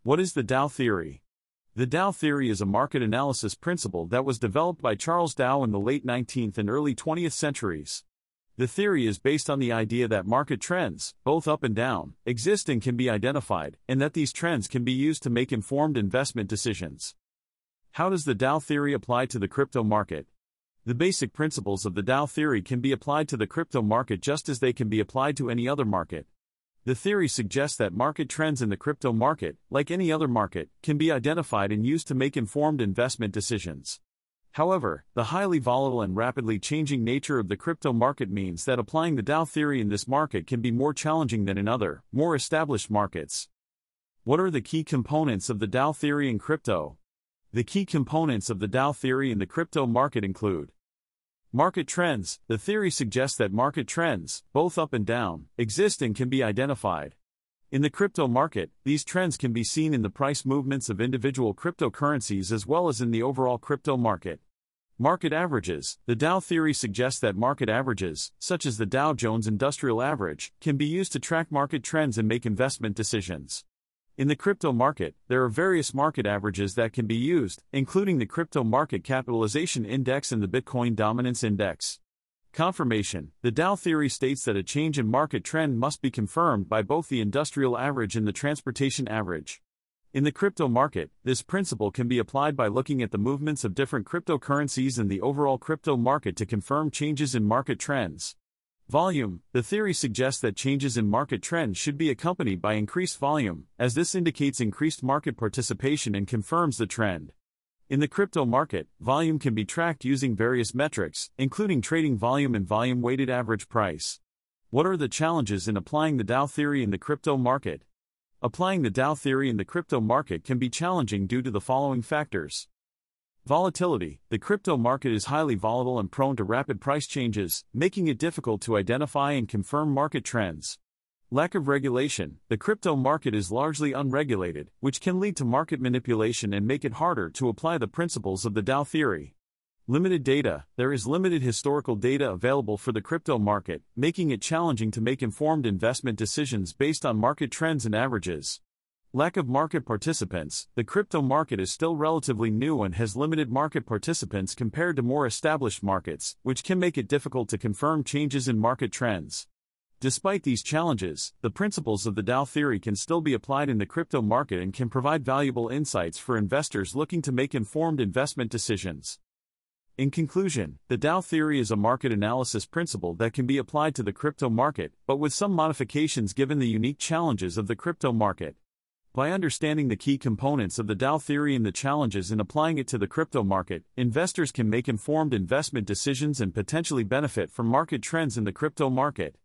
What is the Dow theory? The Dow theory is a market analysis principle that was developed by Charles Dow in the late 19th and early 20th centuries. The theory is based on the idea that market trends, both up and down, exist and can be identified, and that these trends can be used to make informed investment decisions. How does the Dow theory apply to the crypto market? The basic principles of the Dow theory can be applied to the crypto market just as they can be applied to any other market. The theory suggests that market trends in the crypto market, like any other market, can be identified and used to make informed investment decisions. However, the highly volatile and rapidly changing nature of the crypto market means that applying the Dow theory in this market can be more challenging than in other, more established markets. What are the key components of the Dow theory in crypto? The key components of the Dow theory in the crypto market include market trends. The theory suggests that market trends, both up and down, exist and can be identified. In the crypto market, these trends can be seen in the price movements of individual cryptocurrencies as well as in the overall crypto market. Market averages. The Dow theory suggests that market averages, such as the Dow Jones Industrial Average, can be used to track market trends and make investment decisions. In the crypto market, there are various market averages that can be used, including the Crypto Market Capitalization Index and the Bitcoin Dominance Index. Confirmation. The Dow theory states that a change in market trend must be confirmed by both the industrial average and the transportation average. In the crypto market, this principle can be applied by looking at the movements of different cryptocurrencies and the overall crypto market to confirm changes in market trends. Volume. The theory suggests that changes in market trends should be accompanied by increased volume, as this indicates increased market participation and confirms the trend. In the crypto market, volume can be tracked using various metrics, including trading volume and volume-weighted average price. What are the challenges in applying the Dow theory in the crypto market? Applying the Dow theory in the crypto market can be challenging due to the following factors. Volatility. The crypto market is highly volatile and prone to rapid price changes, making it difficult to identify and confirm market trends. Lack of regulation. The crypto market is largely unregulated, which can lead to market manipulation and make it harder to apply the principles of the Dow theory. Limited data. There is limited historical data available for the crypto market, making it challenging to make informed investment decisions based on market trends and averages. Lack of market participants. The crypto market is still relatively new and has limited market participants compared to more established markets, which can make it difficult to confirm changes in market trends. Despite these challenges, the principles of the Dow theory can still be applied in the crypto market and can provide valuable insights for investors looking to make informed investment decisions. In conclusion, the Dow theory is a market analysis principle that can be applied to the crypto market, but with some modifications given the unique challenges of the crypto market. By understanding the key components of the Dow theory and the challenges in applying it to the crypto market, investors can make informed investment decisions and potentially benefit from market trends in the crypto market.